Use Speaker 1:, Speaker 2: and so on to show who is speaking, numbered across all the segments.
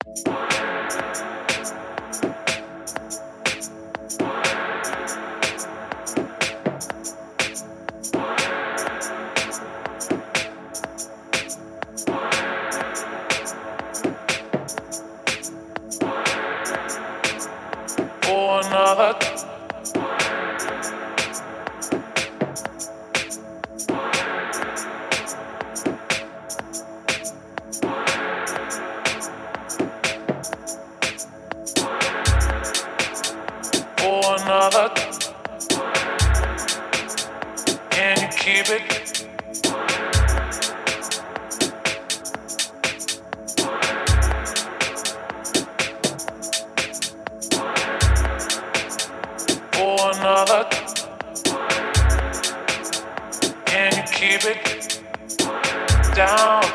Speaker 1: For another. For another. Can you keep it? For another. Can you keep it down?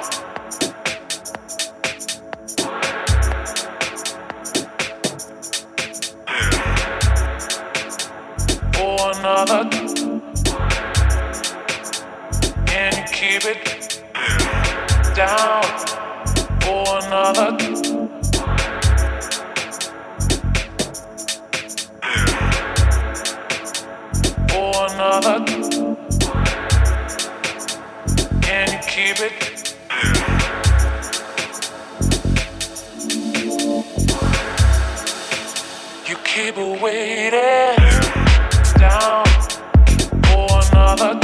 Speaker 1: For another. Can you keep it down? For another. For another. Can you keep it? You keep it waiting down for another.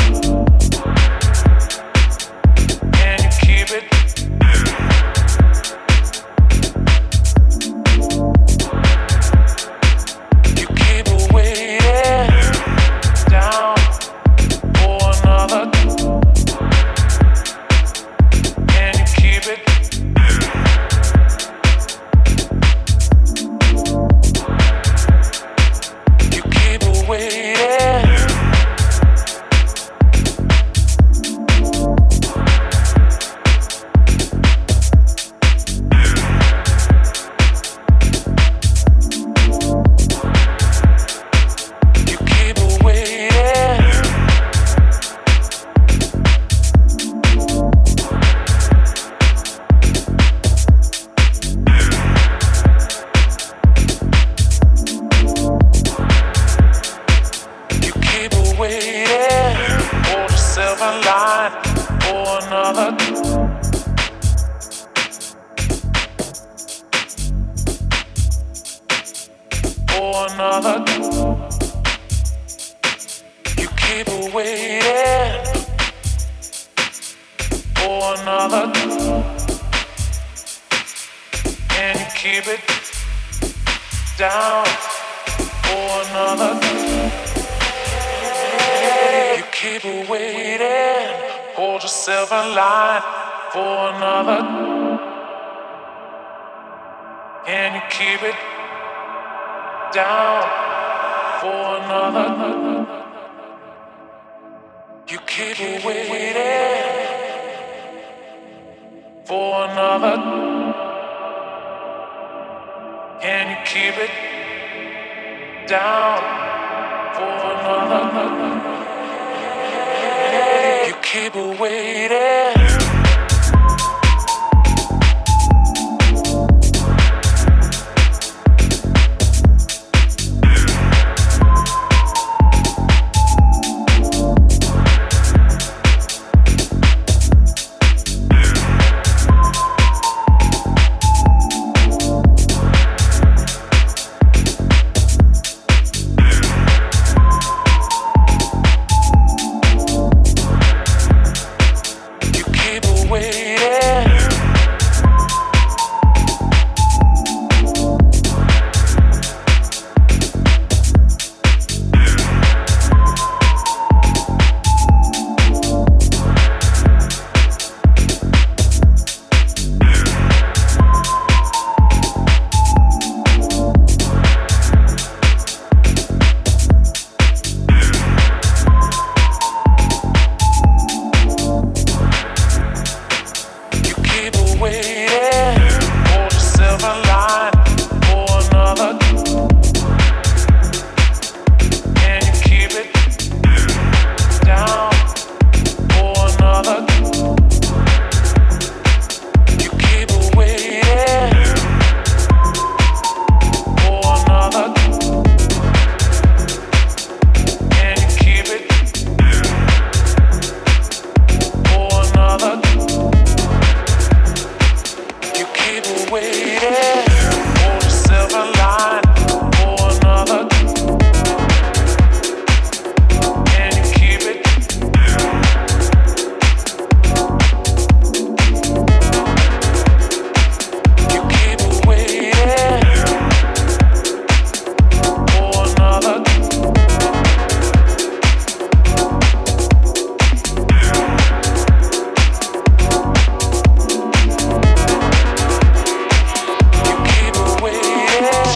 Speaker 1: Can you keep it? You keep it waiting down for another. Can you keep it? You keep it waiting. You keep it waiting. You keep it waiting. Hold yourself in line for another. For another. You keep it waiting for another. Can you keep it down for another? You keep it waiting. Hold yourself in line for another. Can you keep it down for another? You keep it waiting for another. Can you keep it down for another? You keep it waiting.